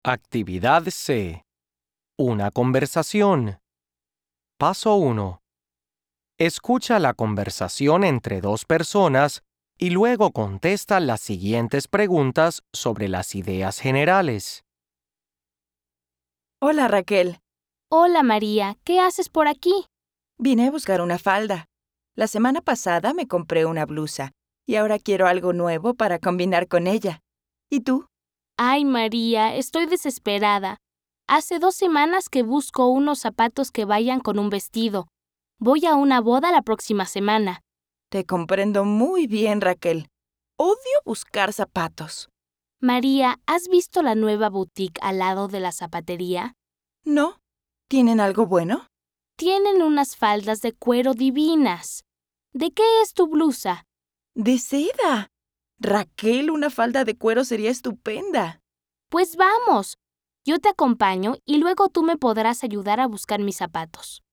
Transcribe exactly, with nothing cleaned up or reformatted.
Actividad C. Una conversación. Paso uno. Escucha la conversación entre dos personas y luego contesta las siguientes preguntas sobre las ideas generales. Hola, Raquel. Hola, María. ¿Qué haces por aquí? Vine a buscar una falda. La semana pasada me compré una blusa y ahora quiero algo nuevo para combinar con ella. ¿Y tú? Ay, María, estoy desesperada. Hace dos semanas que busco unos zapatos que vayan con un vestido. Voy a una boda la próxima semana. Te comprendo muy bien, Raquel. Odio buscar zapatos. María, ¿has visto la nueva boutique al lado de la zapatería? ¿No? ¿Tienen algo bueno? Tienen unas faldas de cuero divinas. ¿De qué es tu blusa? ¡De seda! Raquel, una falda de cuero sería estupenda. Pues vamos. Yo te acompaño y luego tú me podrás ayudar a buscar mis zapatos.